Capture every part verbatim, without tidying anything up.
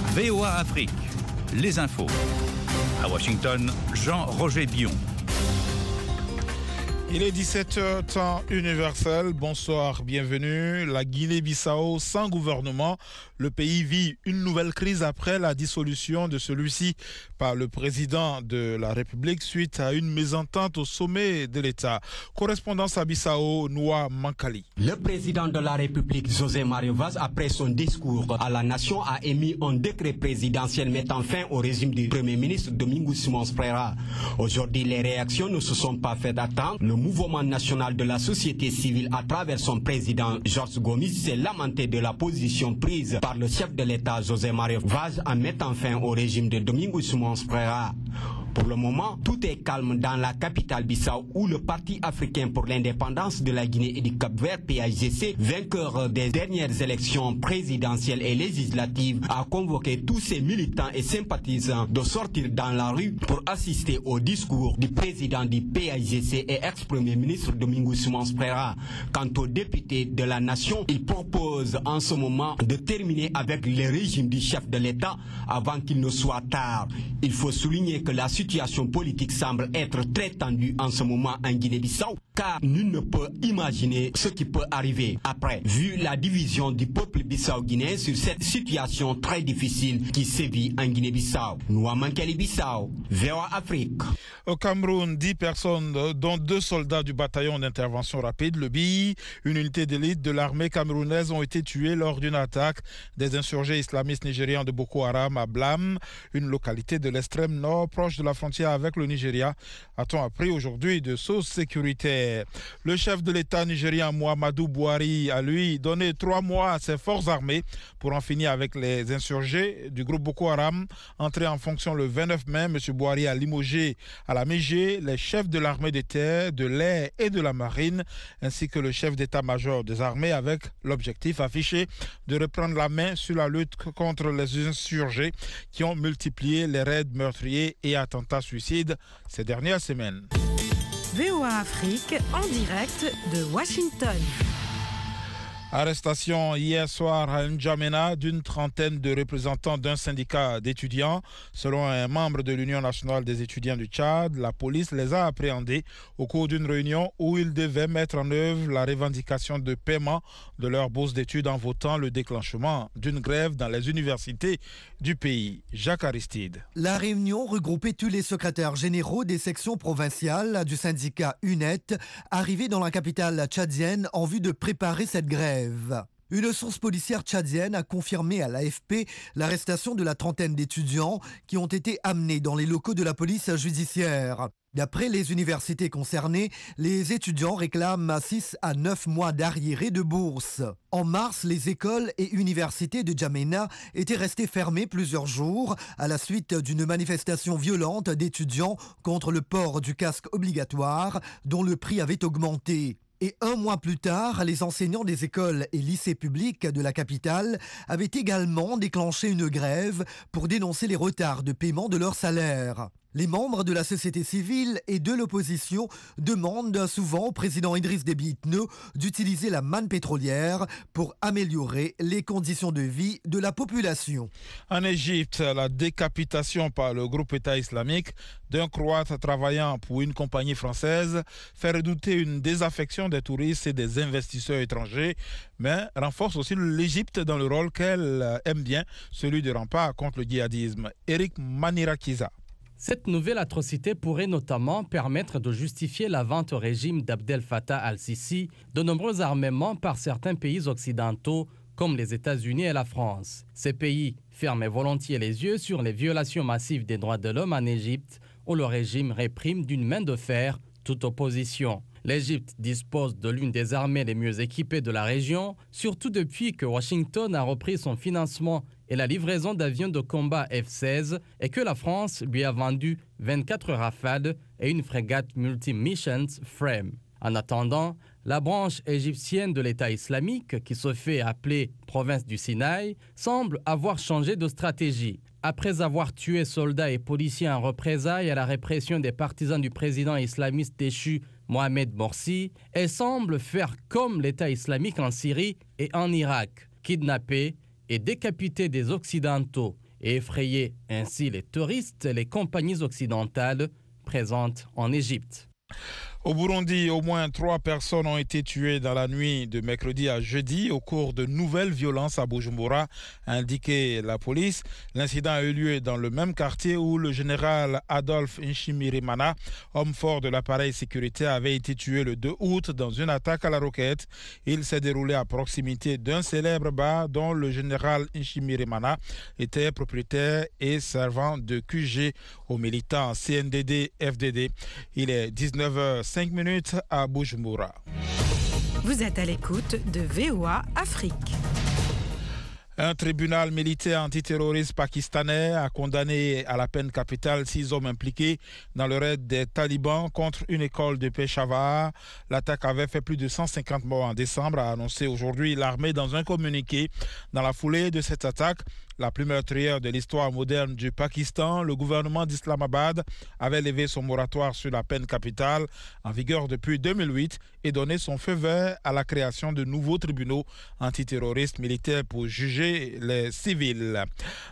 V O A Afrique, les infos. À Washington, Jean-Roger Bion. Il est dix-sept heures, temps universel. Bonsoir, bienvenue. La Guinée-Bissau sans gouvernement. Le pays vit une nouvelle crise après la dissolution de celui-ci par le président de la République suite à une mésentente au sommet de l'État. Correspondance à Bissau, Noa Mankali. Le président de la République, José Mario Vaz, après son discours à la nation, a émis un décret présidentiel mettant fin au régime du Premier ministre Domingos Simões Pereira. Aujourd'hui, les réactions ne se sont pas fait attendre. Le mouvement national de la société civile, à travers son président Jorge Gomes, s'est lamenté de la position prise par le chef de l'État José Mario Vaz en mettant fin au régime de Domingos Simões Pereira. Pour le moment, tout est calme dans la capitale Bissau où le Parti africain pour l'indépendance de la Guinée et du Cap-Vert, P A G C, vainqueur des dernières élections présidentielles et législatives, a convoqué tous ses militants et sympathisants de sortir dans la rue pour assister au discours du président du P A G C et ex-premier ministre Domingos Simões Pereira. Quant aux députés de la nation, ils proposent en ce moment de terminer avec le régime du chef de l'État avant qu'il ne soit tard. Il faut souligner que la La situation politique semble être très tendue en ce moment en Guinée-Bissau, car nul ne peut imaginer ce qui peut arriver après, vu la division du peuple bissau-guinéen sur cette situation très difficile qui sévit en Guinée-Bissau. Noa Mankali Bissau, V O A Afrique. Au Cameroun, dix personnes, dont deux soldats du bataillon d'intervention rapide, le B I, une unité d'élite de l'armée camerounaise, ont été tués lors d'une attaque des insurgés islamistes nigérians de Boko Haram à Blam, une localité de l'extrême nord proche de la frontière avec le Nigeria, a-t-on appris aujourd'hui de sources sécuritaires. Le chef de l'État nigérien Muhammadu Buhari a lui donné trois mois à ses forces armées pour en finir avec les insurgés du groupe Boko Haram. Entré en fonction le vingt-neuf mai, M. Buhari a limogé à la M G les chefs de l'armée des terres, de l'air et de la marine, ainsi que le chef d'état-major des armées, avec l'objectif affiché de reprendre la main sur la lutte contre les insurgés qui ont multiplié les raids meurtriers et attentats suicides ces dernières semaines. V O A Afrique en direct de Washington. Arrestation hier soir à N'Djamena d'une trentaine de représentants d'un syndicat d'étudiants. Selon un membre de l'Union nationale des étudiants du Tchad, la police les a appréhendés au cours d'une réunion où ils devaient mettre en œuvre la revendication de paiement de leur bourse d'études en votant le déclenchement d'une grève dans les universités du pays. Jacques Aristide. La réunion regroupait tous les secrétaires généraux des sections provinciales du syndicat U N E T arrivés dans la capitale tchadienne en vue de préparer cette grève. Une source policière tchadienne a confirmé à l'A F P l'arrestation de la trentaine d'étudiants qui ont été amenés dans les locaux de la police judiciaire. D'après les universités concernées, les étudiants réclament six à neuf mois d'arriérés de bourse. En mars, les écoles et universités de N'Djamena étaient restées fermées plusieurs jours à la suite d'une manifestation violente d'étudiants contre le port du casque obligatoire dont le prix avait augmenté. Et un mois plus tard, les enseignants des écoles et lycées publics de la capitale avaient également déclenché une grève pour dénoncer les retards de paiement de leur salaire. Les membres de la société civile et de l'opposition demandent souvent au président Idriss Déby Itno d'utiliser la manne pétrolière pour améliorer les conditions de vie de la population. En Égypte, la décapitation par le groupe État islamique d'un Croate travaillant pour une compagnie française fait redouter une désaffection des touristes et des investisseurs étrangers, mais renforce aussi l'Égypte dans le rôle qu'elle aime bien, celui de rempart contre le djihadisme. Eric Manirakiza. Cette nouvelle atrocité pourrait notamment permettre de justifier la vente au régime d'Abdel Fattah al-Sisi de nombreux armements par certains pays occidentaux comme les États-Unis et la France. Ces pays ferment volontiers les yeux sur les violations massives des droits de l'homme en Égypte où le régime réprime d'une main de fer toute opposition. L'Égypte dispose de l'une des armées les mieux équipées de la région, surtout depuis que Washington a repris son financement et la livraison d'avions de combat F seize et que la France lui a vendu vingt-quatre Rafales et une frégate Multi-Missions Frame. En attendant, la branche égyptienne de l'État islamique, qui se fait appeler province du Sinaï, semble avoir changé de stratégie. Après avoir tué soldats et policiers en représailles à la répression des partisans du président islamiste déchu Mohamed Morsi, elle semble faire comme l'État islamique en Syrie et en Irak, kidnapper et décapiter des Occidentaux et effrayer ainsi les touristes et les compagnies occidentales présentes en Égypte. Au Burundi, au moins trois personnes ont été tuées dans la nuit de mercredi à jeudi au cours de nouvelles violences à Bujumbura, a indiqué la police. L'incident a eu lieu dans le même quartier où le général Adolphe Nshimirimana, homme fort de l'appareil sécuritaire, avait été tué le deux août dans une attaque à la roquette. Il s'est déroulé à proximité d'un célèbre bar dont le général Nshimirimana était propriétaire et servant de Q G aux militants C N D D F D D. Il est dix-neuf heures cinq minutes à Bujumbura. Vous êtes à l'écoute de V O A Afrique. Un tribunal militaire antiterroriste pakistanais a condamné à la peine capitale six hommes impliqués dans le raid des talibans contre une école de Peshawar. L'attaque avait fait plus de cent cinquante morts en décembre, a annoncé aujourd'hui l'armée dans un communiqué. Dans la foulée de cette attaque, la plus meurtrière de l'histoire moderne du Pakistan, le gouvernement d'Islamabad avait levé son moratoire sur la peine capitale en vigueur depuis deux mille huit et donné son feu vert à la création de nouveaux tribunaux antiterroristes militaires pour juger les civils.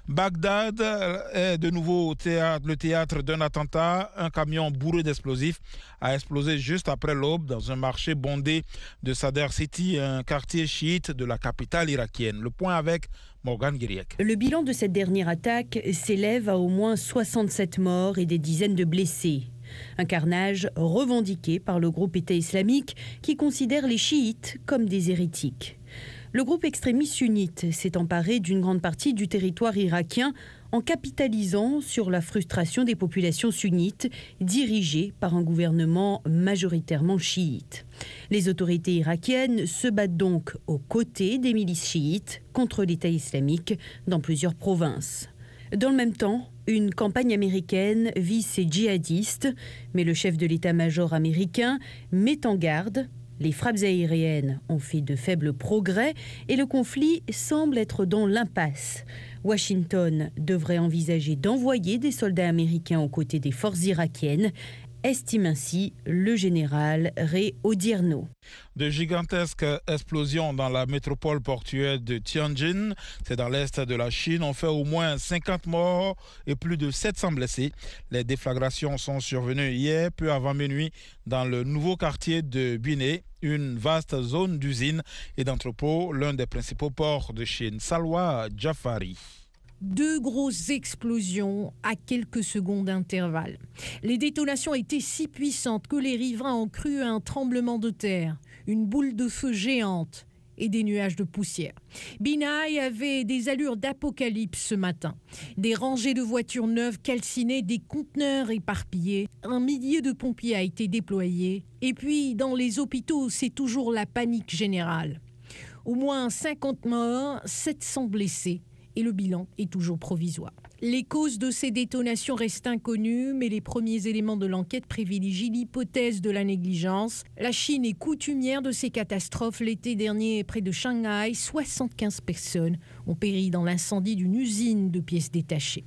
Bagdad est de nouveau au théâtre, le théâtre d'un attentat. Un camion bourré d'explosifs a explosé juste après l'aube dans un marché bondé de Sadr City, un quartier chiite de la capitale irakienne. Le point avec Morgan Guiriec. Le bilan de cette dernière attaque s'élève à au moins soixante-sept morts et des dizaines de blessés. Un carnage revendiqué par le groupe État islamique qui considère les chiites comme des hérétiques. Le groupe extrémiste sunnite s'est emparé d'une grande partie du territoire irakien en capitalisant sur la frustration des populations sunnites dirigées par un gouvernement majoritairement chiite. Les autorités irakiennes se battent donc aux côtés des milices chiites contre l'État islamique dans plusieurs provinces. Dans le même temps, une campagne américaine vise ces djihadistes, mais le chef de l'état-major américain met en garde. Les frappes aériennes ont fait de faibles progrès et le conflit semble être dans l'impasse. Washington devrait envisager d'envoyer des soldats américains aux côtés des forces irakiennes, estime ainsi le général Ray Odierno. De gigantesques explosions dans la métropole portuaire de Tianjin, c'est dans l'est de la Chine, ont fait au moins cinquante morts et plus de sept cents blessés. Les déflagrations sont survenues hier, peu avant minuit, dans le nouveau quartier de Binei, une vaste zone d'usines et d'entrepôts, l'un des principaux ports de Chine. Salwa Jafari. Deux grosses explosions à quelques secondes d'intervalle. Les détonations étaient si puissantes que les riverains ont cru à un tremblement de terre, une boule de feu géante et des nuages de poussière. Binei avait des allures d'apocalypse ce matin. Des rangées de voitures neuves calcinées, des conteneurs éparpillés. Un millier de pompiers a été déployé. Et puis, dans les hôpitaux, c'est toujours la panique générale. Au moins cinquante morts, sept cents blessés. Et le bilan est toujours provisoire. Les causes de ces détonations restent inconnues, mais les premiers éléments de l'enquête privilégient l'hypothèse de la négligence. La Chine est coutumière de ces catastrophes. L'été dernier, près de Shanghai, soixante-quinze personnes ont péri dans l'incendie d'une usine de pièces détachées.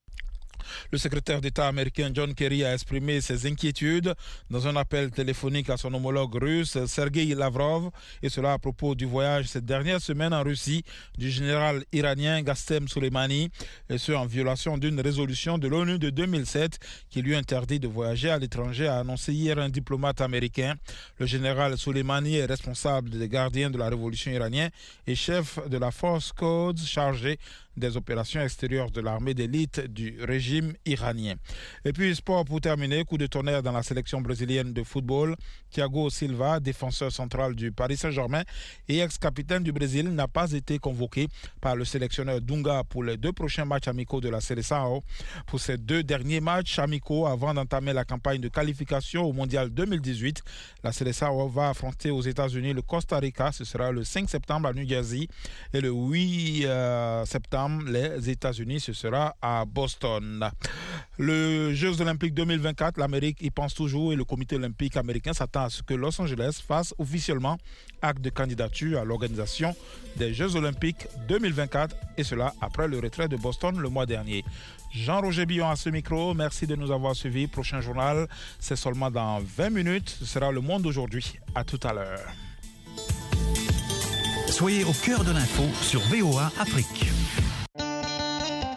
Le secrétaire d'État américain John Kerry a exprimé ses inquiétudes dans un appel téléphonique à son homologue russe Sergei Lavrov, et cela à propos du voyage cette dernière semaine en Russie du général iranien Qassem Soleimani, et ce en violation d'une résolution de l'ONU de deux mille sept qui lui interdit de voyager à l'étranger, a annoncé hier un diplomate américain. Le général Soleimani est responsable des gardiens de la révolution iranienne et chef de la force Quds chargée des opérations extérieures de l'armée d'élite du régime iranien. Et puis sport pour terminer, coup de tonnerre dans la sélection brésilienne de football. Thiago Silva, défenseur central du Paris Saint-Germain et ex-capitaine du Brésil, n'a pas été convoqué par le sélectionneur Dunga pour les deux prochains matchs amicaux de la Seleção. Pour ces deux derniers matchs amicaux, avant d'entamer la campagne de qualification au Mondial deux mille dix-huit, la Seleção va affronter aux États-Unis le Costa Rica. Ce sera le cinq septembre à New Jersey et le huit septembre les États-Unis, ce sera à Boston. Le Jeux Olympiques deux mille vingt-quatre, l'Amérique y pense toujours et le Comité Olympique américain s'attend à ce que Los Angeles fasse officiellement acte de candidature à l'organisation des Jeux Olympiques deux mille vingt-quatre, et cela après le retrait de Boston le mois dernier. Jean-Roger Billon à ce micro, merci de nous avoir suivis. Prochain journal, c'est seulement dans vingt minutes, ce sera Le Monde aujourd'hui. À tout à l'heure. Soyez au cœur de l'info sur V O A Afrique.